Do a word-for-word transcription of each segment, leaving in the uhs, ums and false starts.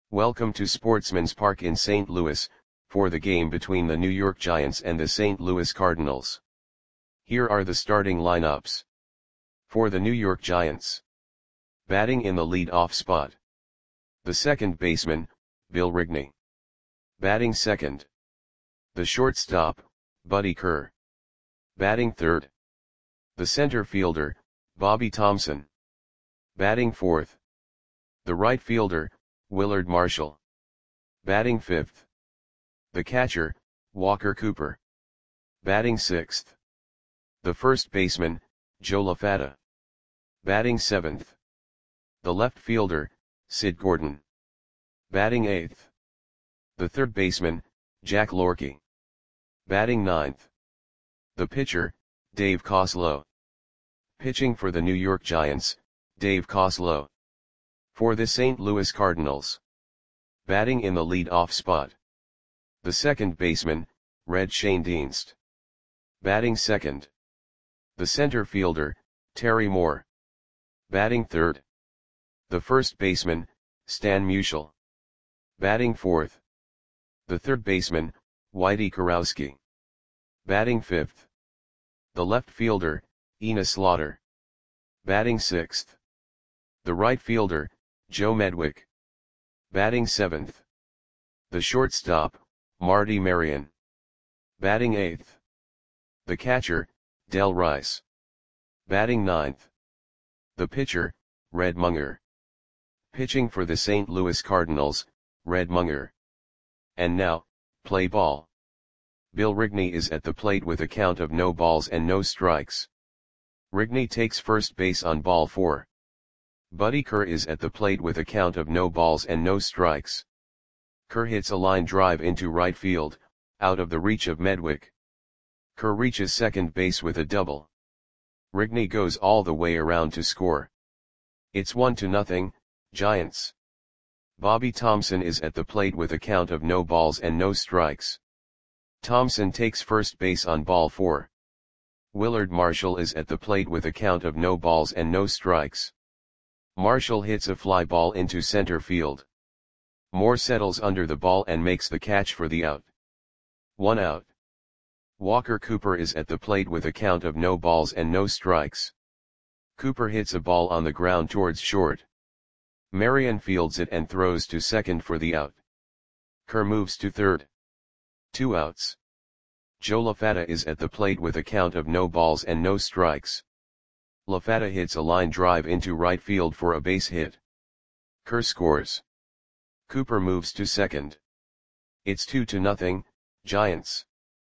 Welcome to Sportsman's Park in Saint Louis, for the game between the New York Giants and the Saint Louis Cardinals. Here are the starting lineups. For the New York Giants. Batting in the lead-off spot. The second baseman, Bill Rigney. Batting second. The shortstop, Buddy Kerr. Batting third. The center fielder, Bobby Thomson. Batting fourth. The right fielder, Willard Marshall. Batting fifth. The catcher, Walker Cooper. Batting sixth. The first baseman, Joe LaFatta. Batting seventh. The left fielder, Sid Gordon. Batting eighth. The third baseman, Jack Lorky. Batting ninth. The pitcher, Dave Coslow. Pitching for the New York Giants, Dave Coslow. For the Saint Louis Cardinals. Batting in the lead-off spot. The second baseman, Red Schoendienst. Batting second. The center fielder, Terry Moore. Batting third. The first baseman, Stan Musial. Batting fourth. The third baseman, Whitey Kurowski. Batting fifth. The left fielder, Enos Slaughter. Batting sixth. The right fielder, Joe Medwick. Batting seventh. The shortstop, Marty Marion. Batting eighth. The catcher, Del Rice. Batting ninth. The pitcher, Red Munger. Pitching for the Saint Louis Cardinals, Red Munger. And now, play ball. Bill Rigney is at the plate with a count of no balls and no strikes. Rigney takes first base on ball four. Buddy Kerr is at the plate with a count of no balls and no strikes. Kerr hits a line drive into right field, out of the reach of Medwick. Kerr reaches second base with a double. Rigney goes all the way around to score. It's one to nothing, Giants. Bobby Thomson is at the plate with a count of no balls and no strikes. Thomson takes first base on ball four. Willard Marshall is at the plate with a count of no balls and no strikes. Marshall hits a fly ball into center field. Moore settles under the ball and makes the catch for the out. One out. Walker Cooper is at the plate with a count of no balls and no strikes. Cooper hits a ball on the ground towards short. Marion fields it and throws to second for the out. Kerr moves to third. Two outs. Joe LaFatta is at the plate with a count of no balls and no strikes. LaFatta hits a line drive into right field for a base hit. Kerr scores. Cooper moves to second. It's two to nothing, Giants.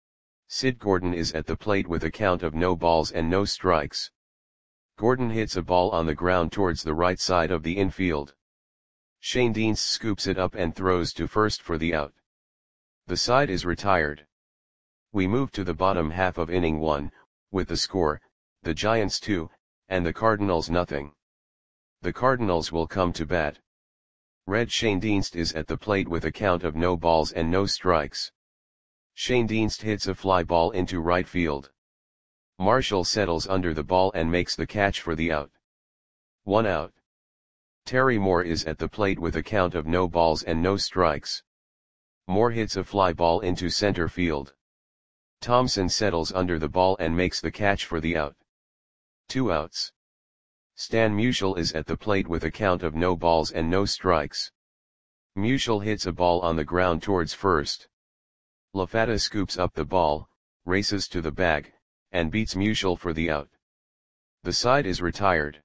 Sid Gordon is at the plate with a count of no balls and no strikes. Gordon hits a ball on the ground towards the right side of the infield. Schoendienst scoops it up and throws to first for the out. The side is retired. We move to the bottom half of inning one, with the score, the Giants two, and the Cardinals nothing. The Cardinals will come to bat. Red Schoendienst is at the plate with a count of no balls and no strikes. Schoendienst hits a fly ball into right field. Marshall settles under the ball and makes the catch for the out. One out. Terry Moore is at the plate with a count of no balls and no strikes. Moore hits a fly ball into center field. Thomson settles under the ball and makes the catch for the out. Two outs. Stan Musial is at the plate with a count of no balls and no strikes. Musial hits a ball on the ground towards first. LaFatta scoops up the ball, races to the bag, and beats Musial for the out. The side is retired.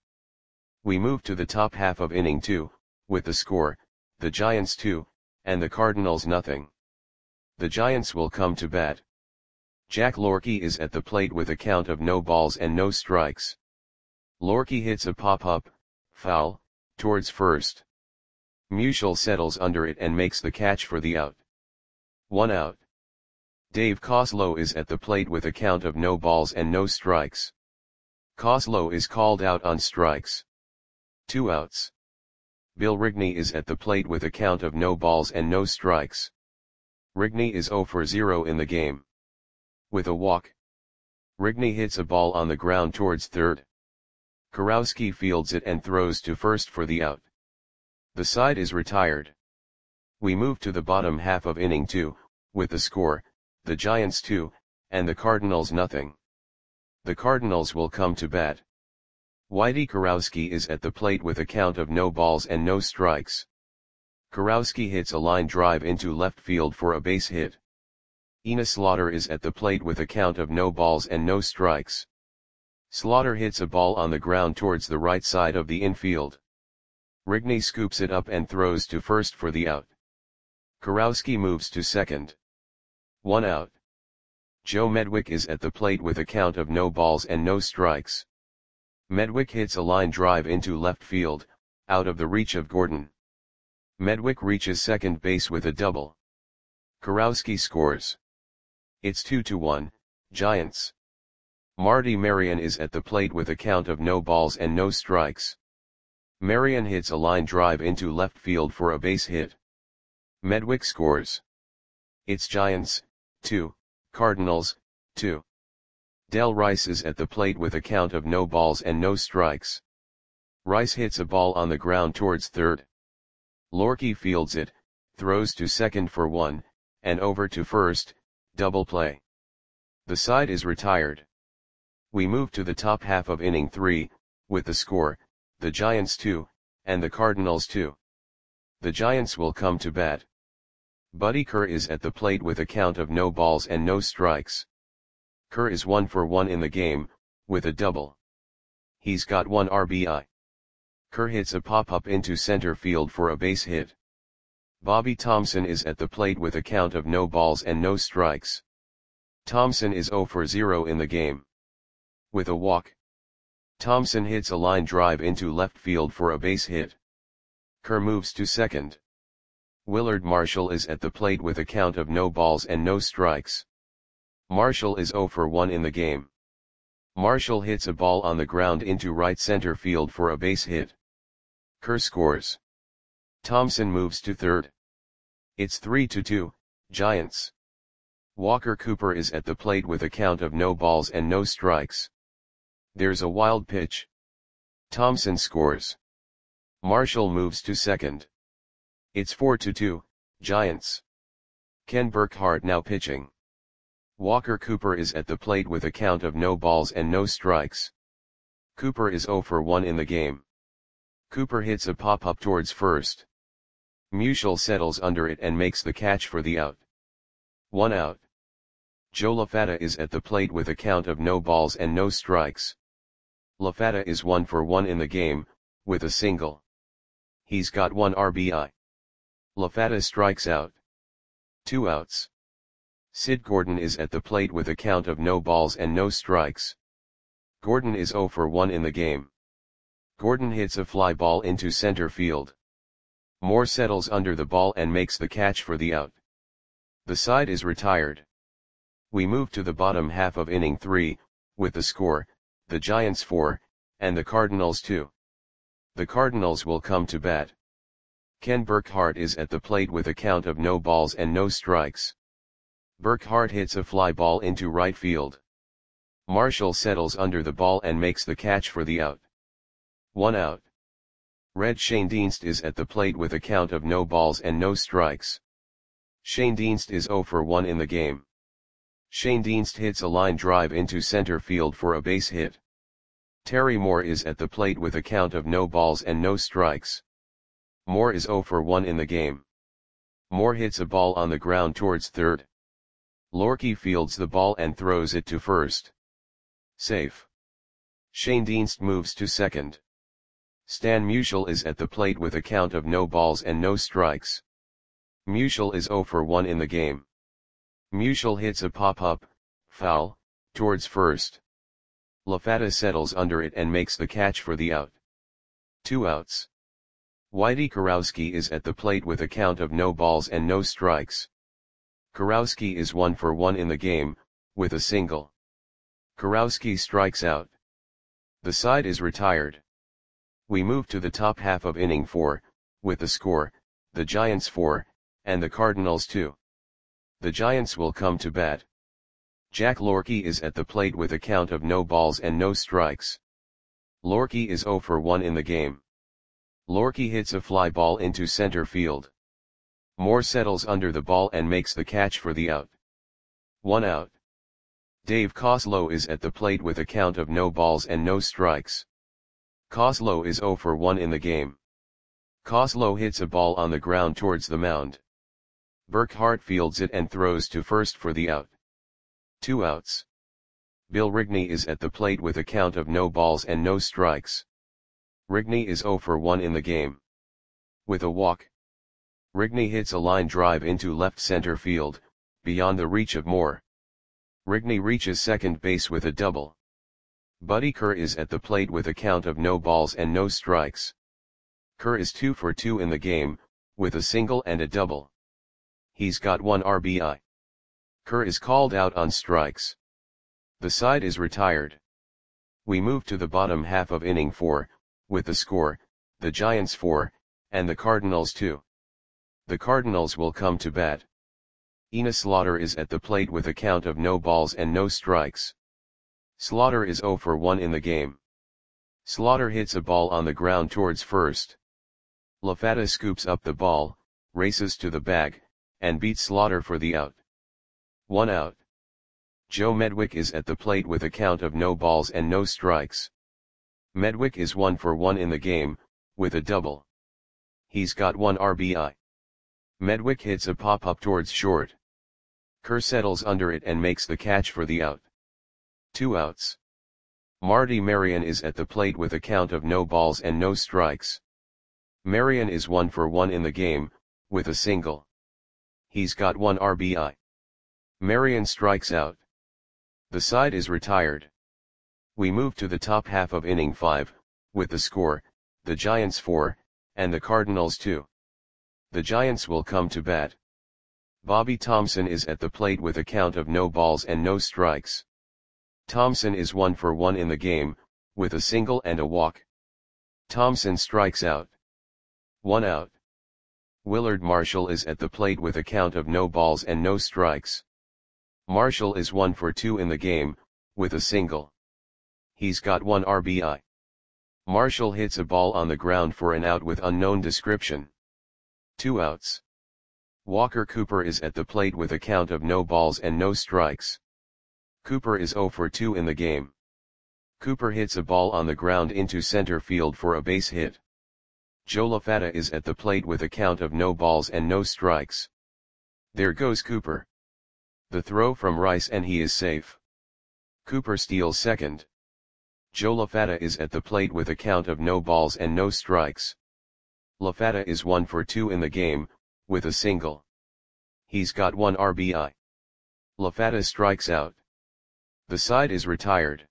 We move to the top half of inning two, with the score, the Giants two, and the Cardinals nothing. The Giants will come to bat. Jack Lorky is at the plate with a count of no balls and no strikes. Lorky hits a pop-up, foul, towards first. Musial settles under it and makes the catch for the out. One out. Dave Coslow is at the plate with a count of no balls and no strikes. Coslow is called out on strikes. Two outs. Bill Rigney is at the plate with a count of no balls and no strikes. Rigney is zero for zero in the game. With a walk. Rigney hits a ball on the ground towards third. Kurowski fields it and throws to first for the out. The side is retired. We move to the bottom half of inning two, with the score, the Giants two, and the Cardinals nothing. The Cardinals will come to bat. Whitey Kurowski is at the plate with a count of no balls and no strikes. Kurowski hits a line drive into left field for a base hit. Enos Slaughter is at the plate with a count of no balls and no strikes. Slaughter hits a ball on the ground towards the right side of the infield. Rigney scoops it up and throws to first for the out. Kurowski moves to second. One out. Joe Medwick is at the plate with a count of no balls and no strikes. Medwick hits a line drive into left field, out of the reach of Gordon. Medwick reaches second base with a double. Kurowski scores. It's two to one, Giants. Marty Marion is at the plate with a count of no balls and no strikes. Marion hits a line drive into left field for a base hit. Medwick scores. It's Giants, two, Cardinals, two. Del Rice is at the plate with a count of no balls and no strikes. Rice hits a ball on the ground towards third. Lorky fields it, throws to second for one, and over to first, double play. The side is retired. We move to the top half of inning three, with the score, the Giants two, and the Cardinals two. The Giants will come to bat. Buddy Kerr is at the plate with a count of no balls and no strikes. Kerr is one for one in the game, with a double. He's got one R B I. Kerr hits a pop-up into center field for a base hit. Bobby Thompson is at the plate with a count of no balls and no strikes. Thompson is zero for zero in the game. With a walk. Thompson hits a line drive into left field for a base hit. Kerr moves to second. Willard Marshall is at the plate with a count of no balls and no strikes. Marshall is zero for one in the game. Marshall hits a ball on the ground into right center field for a base hit. Kerr scores. Thompson moves to third. It's three to two, Giants. Walker Cooper is at the plate with a count of no balls and no strikes. There's a wild pitch. Thompson scores. Marshall moves to second. It's four to two, Giants. Ken Burkhart now pitching. Walker Cooper is at the plate with a count of no balls and no strikes. Cooper is zero for one in the game. Cooper hits a pop-up towards first. Musial settles under it and makes the catch for the out. One out. Joe LaFatta is at the plate with a count of no balls and no strikes. LaFatta is one for one in the game, with a single. He's got one R B I. LaFatta strikes out. Two outs. Sid Gordon is at the plate with a count of no balls and no strikes. Gordon is zero for one in the game. Gordon hits a fly ball into center field. Moore settles under the ball and makes the catch for the out. The side is retired. We move to the bottom half of inning three, with the score, the Giants four, and the Cardinals two. The Cardinals will come to bat. Ken Burkhart is at the plate with a count of no balls and no strikes. Burkhart hits a fly ball into right field. Marshall settles under the ball and makes the catch for the out. One out. Red Schoendienst is at the plate with a count of no balls and no strikes. Schoendienst is zero for one in the game. Schoendienst hits a line drive into center field for a base hit. Terry Moore is at the plate with a count of no balls and no strikes. Moore is zero for one in the game. Moore hits a ball on the ground towards third. Lorky fields the ball and throws it to first. Safe. Schoendienst moves to second. Stan Musial is at the plate with a count of no balls and no strikes. Musial is zero for one in the game. Musial hits a pop-up, foul, towards first. LaFatta settles under it and makes the catch for the out. Two outs. Whitey Kurowski is at the plate with a count of no balls and no strikes. Kurowski is one for one in the game, with a single. Kurowski strikes out. The side is retired. We move to the top half of inning four, with the score, the Giants four, and the Cardinals two. The Giants will come to bat. Jack Lorky is at the plate with a count of no balls and no strikes. Lorky is zero for one in the game. Lorky hits a fly ball into center field. Moore settles under the ball and makes the catch for the out. One out. Dave Koslow is at the plate with a count of no balls and no strikes. Koslow is zero for one in the game. Koslow hits a ball on the ground towards the mound. Burkhart fields it and throws to first for the out. Two outs. Bill Rigney is at the plate with a count of no balls and no strikes. Rigney is zero for one in the game. With a walk, Rigney hits a line drive into left center field, beyond the reach of Moore. Rigney reaches second base with a double. Buddy Kerr is at the plate with a count of no balls and no strikes. Kerr is two for two in the game, with a single and a double. He's got one R B I. Kerr is called out on strikes. The side is retired. We move to the bottom half of inning four, with the score, the Giants four, and the Cardinals two. The Cardinals will come to bat. Enos Slaughter is at the plate with a count of no balls and no strikes. Slaughter is zero for one in the game. Slaughter hits a ball on the ground towards first. LaFata scoops up the ball, races to the bag, and beats Slaughter for the out. One out. Joe Medwick is at the plate with a count of no balls and no strikes. Medwick is one for one in the game, with a double. He's got one R B I. Medwick hits a pop-up towards short. Kerr settles under it and makes the catch for the out. Two outs. Marty Marion is at the plate with a count of no balls and no strikes. Marion is one for one in the game, with a single. He's got one R B I. Marion strikes out. The side is retired. We move to the top half of inning five, with the score, the Giants four, and the Cardinals two. The Giants will come to bat. Bobby Thompson is at the plate with a count of no balls and no strikes. Thompson is one for one in the game, with a single and a walk. Thompson strikes out. One out. Willard Marshall is at the plate with a count of no balls and no strikes. Marshall is one for two in the game, with a single. He's got one R B I. Marshall hits a ball on the ground for an out with unknown description. Two outs. Walker Cooper is at the plate with a count of no balls and no strikes. Cooper is zero for two in the game. Cooper hits a ball on the ground into center field for a base hit. Joe LaFata is at the plate with a count of no balls and no strikes. There goes Cooper. The throw from Rice and he is safe. Cooper steals second. Joe LaFata is at the plate with a count of no balls and no strikes. LaFata is one for two in the game, with a single. He's got one R B I. LaFata strikes out. The side is retired.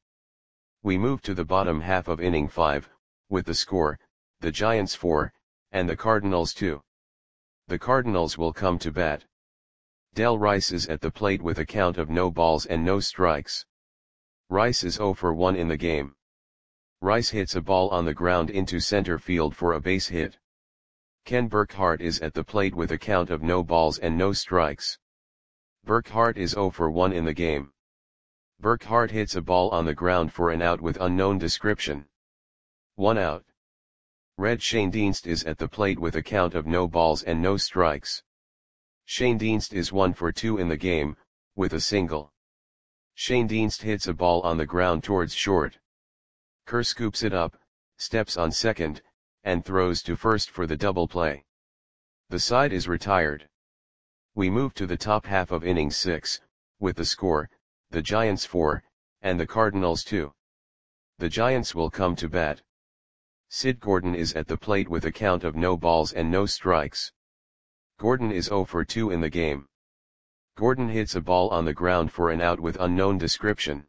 We move to the bottom half of inning five, with the score, the Giants four, and the Cardinals two. The Cardinals will come to bat. Del Rice is at the plate with a count of no balls and no strikes. Rice is zero for one in the game. Rice hits a ball on the ground into center field for a base hit. Ken Burkhart is at the plate with a count of no balls and no strikes. Burkhart is zero for one in the game. Burkhart hits a ball on the ground for an out with unknown description. One out. Red Schoendienst is at the plate with a count of no balls and no strikes. Schoendienst is one for two in the game, with a single. Schoendienst hits a ball on the ground towards short. Kerr scoops it up, steps on second, and throws to first for the double play. The side is retired. We move to the top half of inning six, with the score, the Giants four, and the Cardinals two. The Giants will come to bat. Sid Gordon is at the plate with a count of no balls and no strikes. Gordon is zero for two in the game. Gordon hits a ball on the ground for an out with unknown description.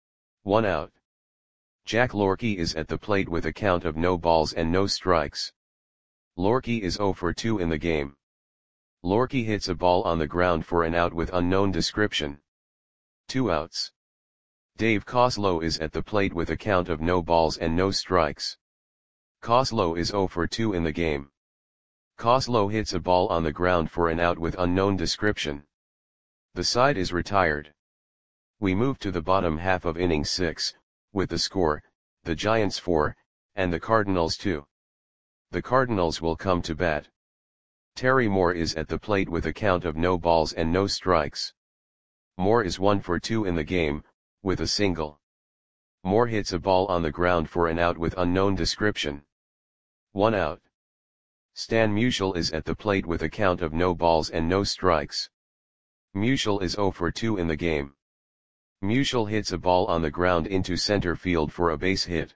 One out. Jack Lorkey is at the plate with a count of no balls and no strikes. Lorkey is zero for two in the game. Lorkey hits a ball on the ground for an out with unknown description. Two outs. Dave Koslow is at the plate with a count of no balls and no strikes. Koslow is zero for two in the game. Koslow hits a ball on the ground for an out with unknown description. The side is retired. We move to the bottom half of inning six, with the score, the Giants four, and the Cardinals two. The Cardinals will come to bat. Terry Moore is at the plate with a count of no balls and no strikes. Moore is one for two in the game, with a single. Moore hits a ball on the ground for an out with unknown description. One out. Stan Musial is at the plate with a count of no balls and no strikes. Musial is zero for two in the game. Musial hits a ball on the ground into center field for a base hit.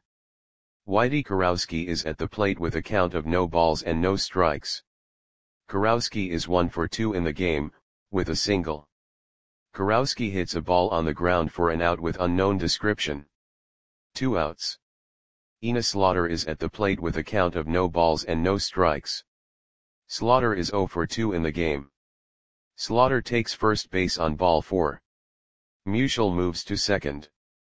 Whitey Kurowski is at the plate with a count of no balls and no strikes. Kurowski is one for two in the game, with a single. Kurowski hits a ball on the ground for an out with unknown description. Two outs. Enos Slaughter is at the plate with a count of no balls and no strikes. Slaughter is zero for two in the game. Slaughter takes first base on ball four. Musial moves to second.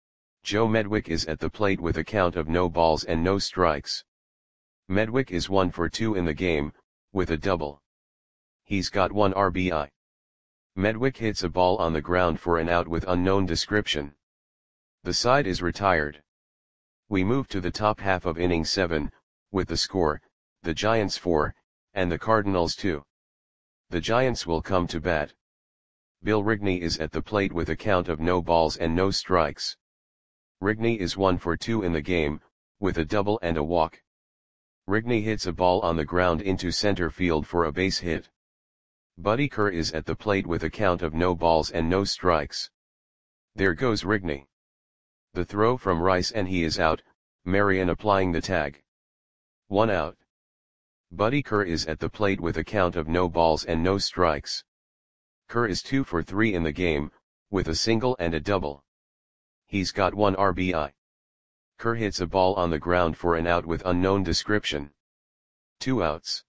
Joe Medwick is at the plate with a count of no balls and no strikes. Medwick is one for two in the game, with a double. He's got one R B I. Medwick hits a ball on the ground for an out with unknown description. The side is retired. We move to the top half of inning seven, with the score, the Giants four, and the Cardinals two. The Giants will come to bat. Bill Rigney is at the plate with a count of no balls and no strikes. Rigney is one for two in the game, with a double and a walk. Rigney hits a ball on the ground into center field for a base hit. Buddy Kerr is at the plate with a count of no balls and no strikes. There goes Rigney. The throw from Rice and he is out, Marion applying the tag. One out. Buddy Kerr is at the plate with a count of no balls and no strikes. Kerr is two for three in the game, with a single and a double. He's got one R B I. Kerr hits a ball on the ground for an out with unknown description. Two outs.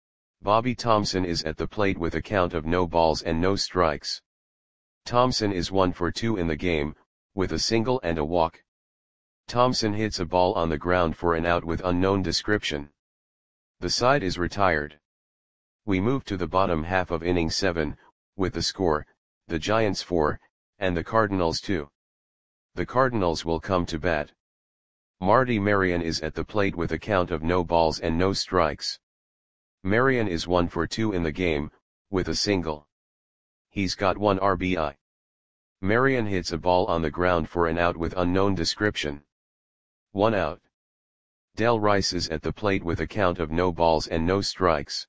Bobby Thompson is at the plate with a count of no balls and no strikes. Thompson is one for two in the game, with a single and a walk. Thompson hits a ball on the ground for an out with unknown description. The side is retired. We move to the bottom half of inning seven, with the score, the Giants four, and the Cardinals two. The Cardinals will come to bat. Marty Marion is at the plate with a count of no balls and no strikes. Marion is one for two in the game, with a single. He's got one R B I. Marion hits a ball on the ground for an out with unknown description. One out. Del Rice is at the plate with a count of no balls and no strikes.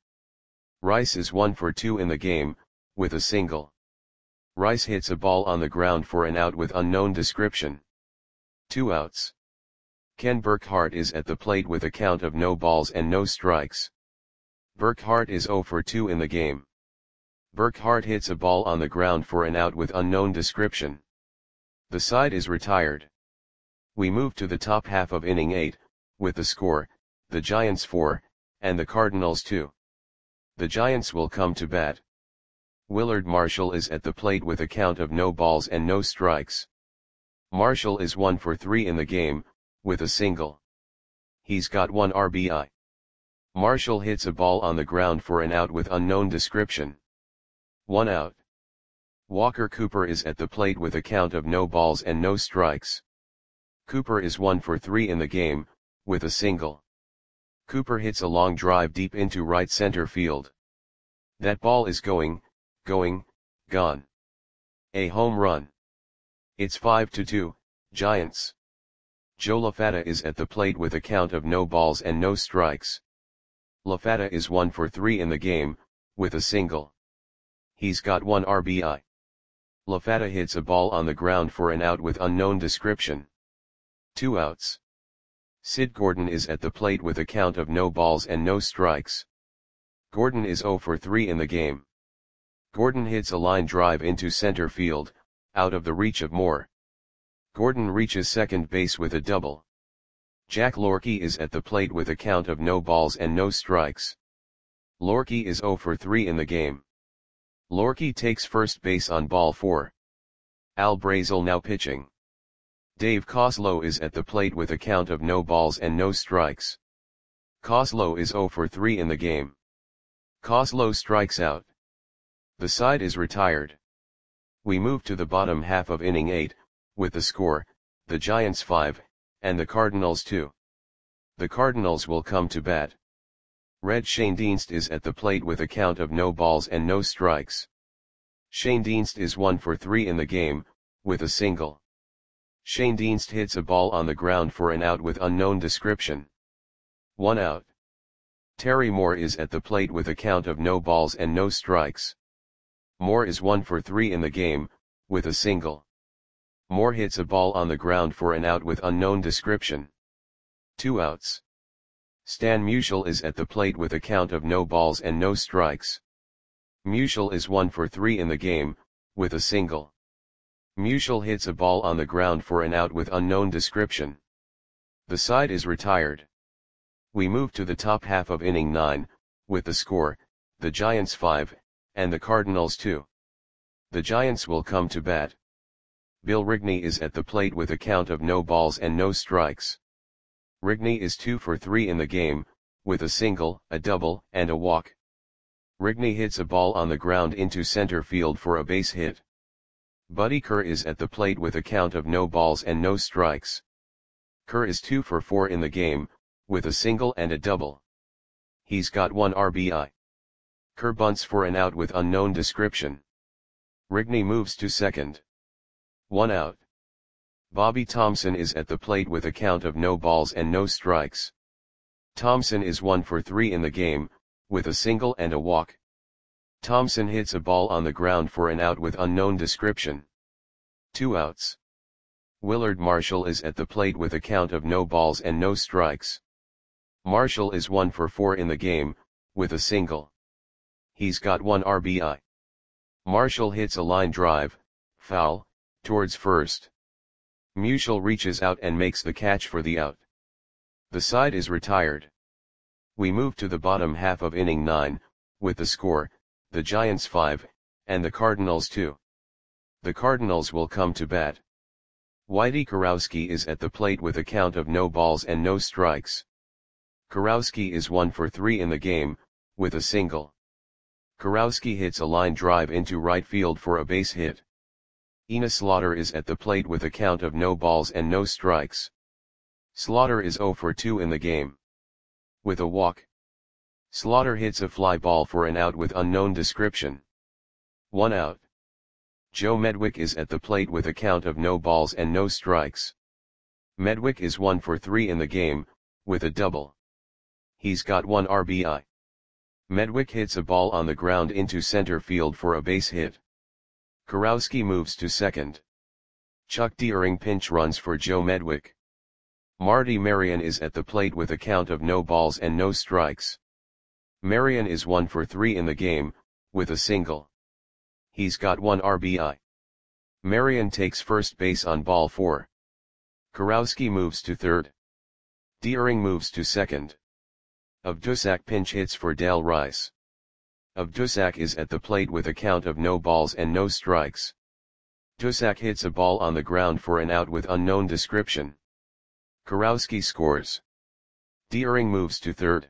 Rice is one for two in the game, with a single. Rice hits a ball on the ground for an out with unknown description. Two outs. Ken Burkhart is at the plate with a count of no balls and no strikes. Burkhart is zero for two in the game. Burkhart hits a ball on the ground for an out with unknown description. The side is retired. We move to the top half of inning eight, with the score, the Giants four, and the Cardinals two. The Giants will come to bat. Willard Marshall is at the plate with a count of no balls and no strikes. Marshall is one for three in the game, with a single. He's got one R B I. Marshall hits a ball on the ground for an out with unknown description. One out. Walker Cooper is at the plate with a count of no balls and no strikes. Cooper is one for three in the game, with a single. Cooper hits a long drive deep into right center field. That ball is going, going, gone. A home run. It's five to two, Giants. Joe LaFatta is at the plate with a count of no balls and no strikes. LaFatta is one for three in the game, with a single. He's got one R B I. LaFatta hits a ball on the ground for an out with unknown description. Two outs. Sid Gordon is at the plate with a count of no balls and no strikes. Gordon is zero for three in the game. Gordon hits a line drive into center field, out of the reach of Moore. Gordon reaches second base with a double. Jack Lorky is at the plate with a count of no balls and no strikes. Lorky is zero for three in the game. Lorky takes first base on ball four. Al Brazel now pitching. Dave Coslow is at the plate with a count of no balls and no strikes. Coslow is zero for three in the game. Coslow strikes out. The side is retired. We move to the bottom half of inning eight, with the score, the Giants five, and the Cardinals two. The Cardinals will come to bat. Red Schoendienst is at the plate with a count of no balls and no strikes. Schoendienst is one for three in the game, with a single. Schoendienst hits a ball on the ground for an out with unknown description. One out. Terry Moore is at the plate with a count of no balls and no strikes. Moore is one for three in the game, with a single. Moore hits a ball on the ground for an out with unknown description. Two outs. Stan Musial is at the plate with a count of no balls and no strikes. Musial is one for three in the game, with a single. Musial hits a ball on the ground for an out with unknown description. The side is retired. We move to the top half of inning nine, with the score, the Giants five, and the Cardinals two. The Giants will come to bat. Bill Rigney is at the plate with a count of no balls and no strikes. Rigney is two for three in the game, with a single, a double, and a walk. Rigney hits a ball on the ground into center field for a base hit. Buddy Kerr is at the plate with a count of no balls and no strikes. Kerr is two for four in the game, with a single and a double. He's got one R B I. Kerr bunts for an out with unknown description. Rigney moves to second. One out. Bobby Thomson is at the plate with a count of no balls and no strikes. Thomson is one for three in the game, with a single and a walk. Thomson hits a ball on the ground for an out with unknown description. Two outs. Willard Marshall is at the plate with a count of no balls and no strikes. Marshall is one for four in the game, with a single. He's got one R B I. Marshall hits a line drive, foul, towards first. Musial reaches out and makes the catch for the out. The side is retired. We move to the bottom half of inning nine, with the score, the Giants five, and the Cardinals two. The Cardinals will come to bat. Whitey Kurowski is at the plate with a count of no balls and no strikes. Kurowski is one for three in the game, with a single. Kurowski hits a line drive into right field for a base hit. Ina Slaughter is at the plate with a count of no balls and no strikes. Slaughter is zero for two in the game. With a walk. Slaughter hits a fly ball for an out with unknown description. One out. Joe Medwick is at the plate with a count of no balls and no strikes. Medwick is one for three in the game, with a double. He's got one R B I. Medwick hits a ball on the ground into center field for a base hit. Kurowski moves to second. Chuck Deering pinch runs for Joe Medwick. Marty Marion is at the plate with a count of no balls and no strikes. Marion is one for three in the game, with a single. He's got one R B I. Marion takes first base on ball four. Kurowski moves to third. Deering moves to second. Obdusak pinch hits for Dale Rice. Obdusak is at the plate with a count of no balls and no strikes. Dusak hits a ball on the ground for an out with unknown description. Kurowski scores. Deering moves to third.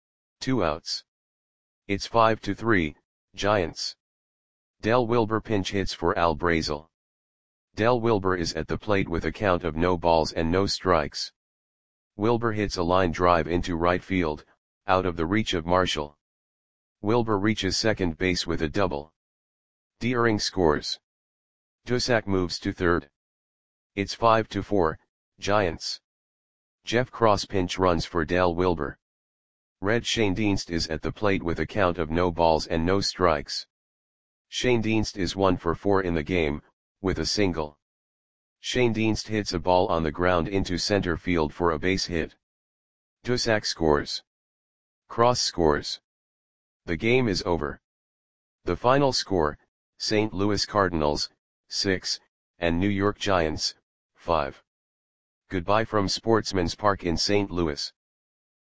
Two outs. It's five to three, Giants. Del Wilber pinch hits for Al Brazel. Del Wilber is at the plate with a count of no balls and no strikes. Wilber hits a line drive into right field, out of the reach of Marshall. Wilber reaches second base with a double. Deering scores. Dusak moves to third. It's five to four, Giants. Jeff Cross pinch runs for Dale Wilber. Red Schoendienst is at the plate with a count of no balls and no strikes. Schoendienst is one for four in the game, with a single. Schoendienst hits a ball on the ground into center field for a base hit. Dusak scores. Cross scores. The game is over. The final score, Saint Louis Cardinals, six, and New York Giants, five. Goodbye from Sportsman's Park in Saint Louis.